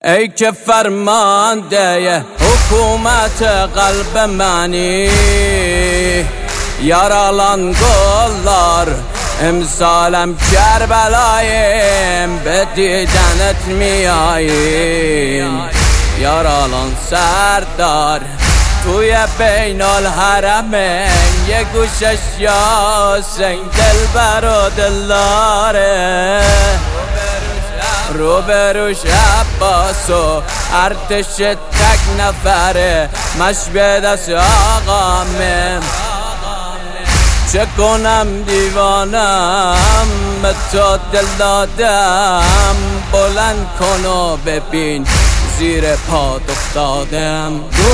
ای که فرمانده حکومت قلب منی، یارالان گلlar امسالم کربلایم، به دیدنت میاییم. یارالان سردار توی بین الحرمین، یه گوشش یاسین دلبر و دلداره، روبروش عباس و ارتش تک نفره، مش به دست آقامه. چه کنم دیوانم به تو دل دادم، بلند کن و ببین زیر پات افتادم.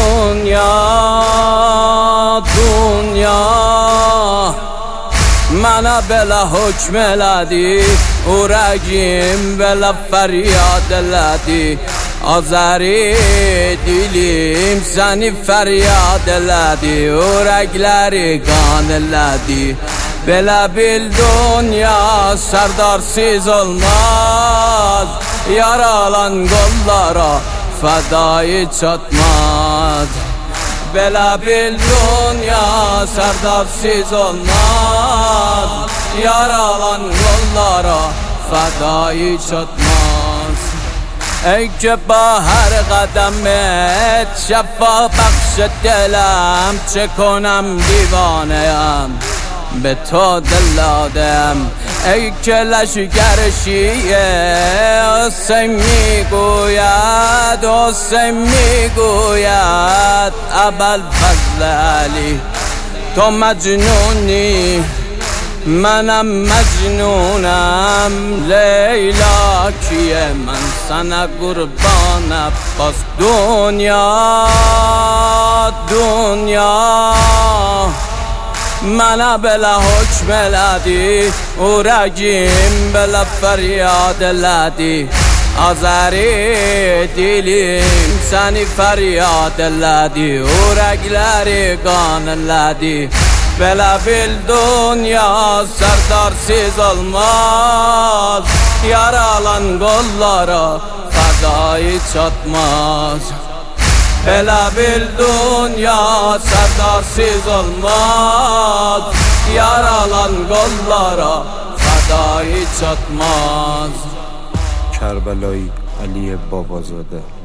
دنیا منو بلا حکم لدی، او رگیم بلا فریاد لدی، آزاری دیلیم سنی فریاد لدی، او رگلری گان لدی. بلا بیل dünya serdarsiz olmaz, yaralan kollara fedayı çatmaz. Bela bil dünya serdarsiz olmaz, yaralan kollara fedayı çatmaz. ای که با هر قدمت شفا بخش دلم، چه کنم دیوانه‌ام به تو دل دادم. ای که لشگر شیعه حسین میگوید، حسین میگوید ابوالفضل علی تو مجنونی، منم مجنونم. لیلا کیه من سنه قربان عباس. دنیا منو بلا حکم لدی، او رگیم بلا فریاد لدی، آزاری دیلیم سنی فریاد لدی، او رگلری گان لدی. Bela bil dünya serdarsiz olmaz, yaralan kollara fedayı çatmaz. Bela bil dünya serdarsiz olmaz, yaralan kollara fedayı çatmaz. کربلایی علی بابازاده.